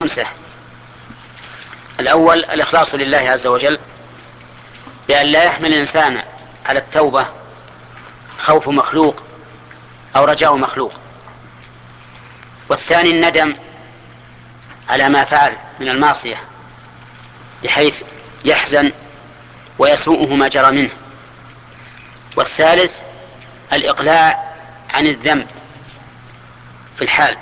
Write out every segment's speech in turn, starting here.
خمسة. الأول الإخلاص لله عز وجل بأن لا يحمل الإنسان على التوبة خوف مخلوق أو رجاء مخلوق. والثاني الندم على ما فعل من المعصية بحيث يحزن ويسوءه ما جرى منه. والثالث الإقلاع عن الذنب في الحال.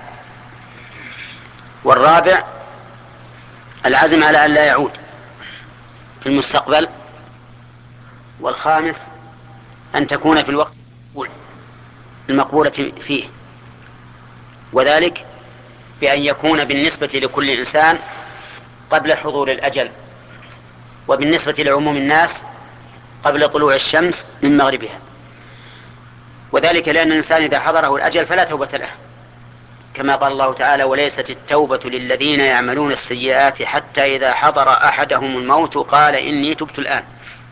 والرابع العزم على أن لا يعود في المستقبل. والخامس أن تكون في الوقت المقبولة فيه، وذلك بأن يكون بالنسبة لكل إنسان قبل حضور الأجل، وبالنسبة لعموم الناس قبل طلوع الشمس من مغربها. وذلك لأن الإنسان إذا حضره الأجل فلا توبة له، كما قال الله تعالى: وليست التوبة للذين يعملون السيئات حتى إذا حضر أحدهم الموت قال إني تبت الآن.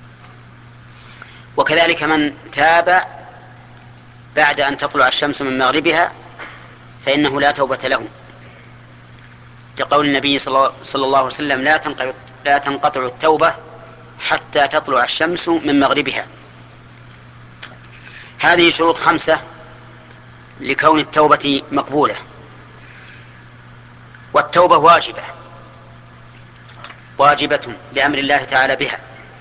وكذلك من تاب بعد أن تطلع الشمس من مغربها فإنه لا توبة له، لقول النبي صلى الله عليه وسلم: لا تنقطع التوبة حتى تطلع الشمس من مغربها. هذه شروط 5 لكون التوبة مقبولة. والتوبة واجبة لأمر الله تعالى بها،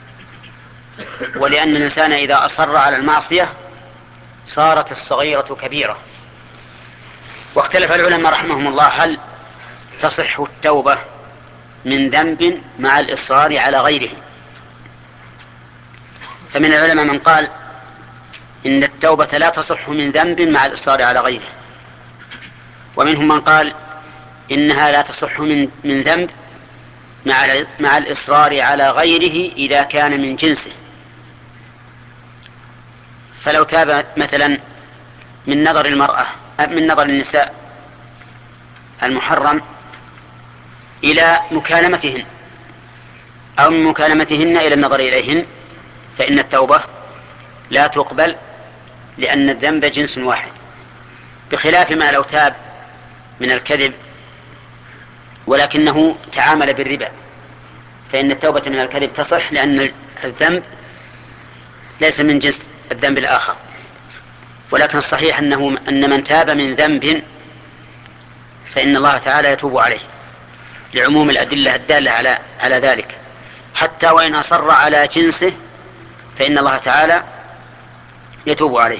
ولأن الإنسان إذا أصر على المعصية صارت الصغيرة كبيرة. واختلف العلماء رحمهم الله هل تصح التوبة من ذنب مع الإصرار على غيره. فمن العلماء من قال إن التوبة لا تصح من ذنب مع الإصرار على غيره، ومنهم من قال إنها لا تصح من ذنب مع الإصرار على غيره إذا كان من جنسه. فلو تاب مثلا من نظر النساء المحرم إلى مكالمتهن، أو من مكالمتهن إلى النظر إليهن، فإن التوبة لا تقبل، لأن الذنب جنس واحد، بخلاف ما لو تاب من الكذب ولكنه تعامل بالربا، فإن التوبة من الكذب تصح، لأن الذنب ليس من جنس الذنب الآخر. ولكن الصحيح أن من تاب من ذنب فإن الله تعالى يتوب عليه، لعموم الأدلة الدالة على ذلك. حتى وإن أصر على جنسه فإن الله تعالى يتوب عليه.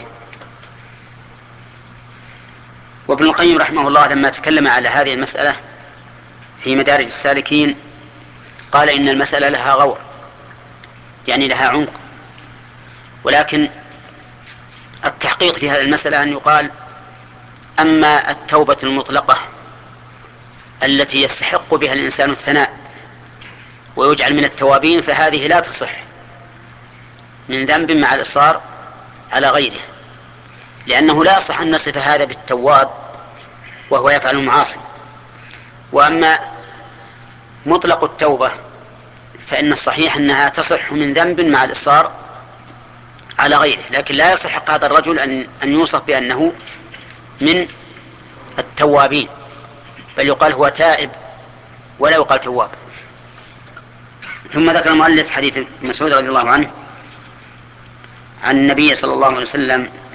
وابن القيم رحمه الله لما تكلم على هذه المسألة في مدارج السالكين قال إن المسألة لها غور، يعني لها عمق، ولكن التحقيق في هذه المسألة أن يقال: أما التوبة المطلقة التي يستحق بها الإنسان الثناء ويجعل من التوابين، فهذه لا تصح من ذنب مع الإصرار على غيره، لأنه لا يصح أن نصف هذا بالتواب وهو يفعل المعاصي. وأما مطلق التوبة فإن الصحيح أنها تصح من ذنب مع الإصرار على غيره، لكن لا يصح هذا الرجل أن يوصف بأنه من التوابين، بل يقال هو تائب ولا يقال تواب. ثم ذكر المؤلف حديث مسعود رضي الله عنه عن النبي صلى الله عليه وسلم